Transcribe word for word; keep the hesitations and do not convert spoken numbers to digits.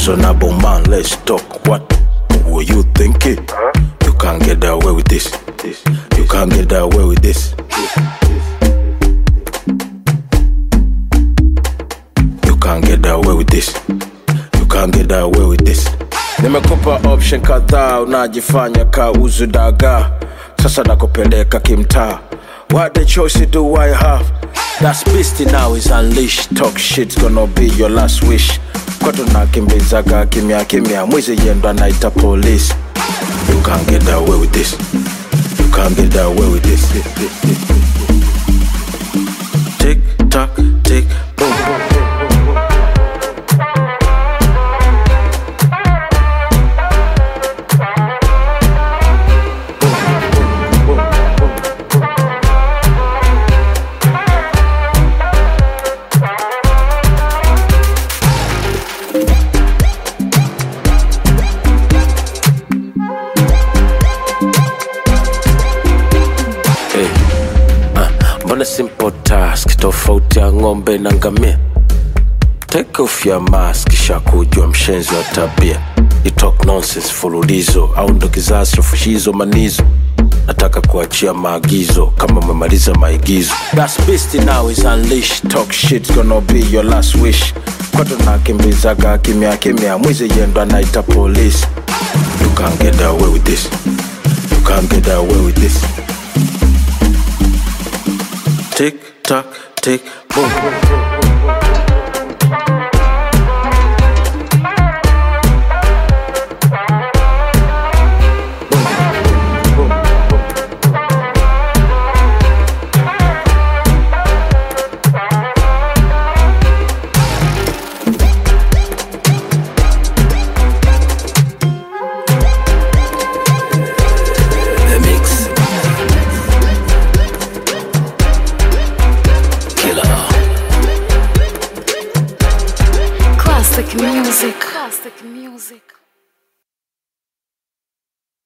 reasonable man, let's talk. What were you thinking? Huh? You can't get away with this. this. You can't get away with this. You can't get away with this. You can't get away with this. Nimekupa option kadhaa, unajifanya ka uzu daga. Sasa nakupeleka kimtaa. What the choice do I have? That's beastie now is unleashed. Talk shit's gonna be your last wish. Kwa tunakimbizaga kimya kimya, mwizi yendo anaita police. You can't get away with this. You can't get away with this. Tick tock, tick boom. Mbona simple task, tofauti ya ngombe na ngamia. Take off your mask, kisha kujua mshenzi wa tabia. You talk nonsense fululizo, au ndo kizazi fushizo manizo. Nataka kuachia maagizo, kama umemaliza maigizo. That's beastie now is unleashed. Talk shit's gonna be your last wish. Kwa tunakimbizaga kimya kimya, mwizi yendo anaita police. You can't get away with this. You can't get away with this. Tick tock, tick boom. Classic music. Classic music.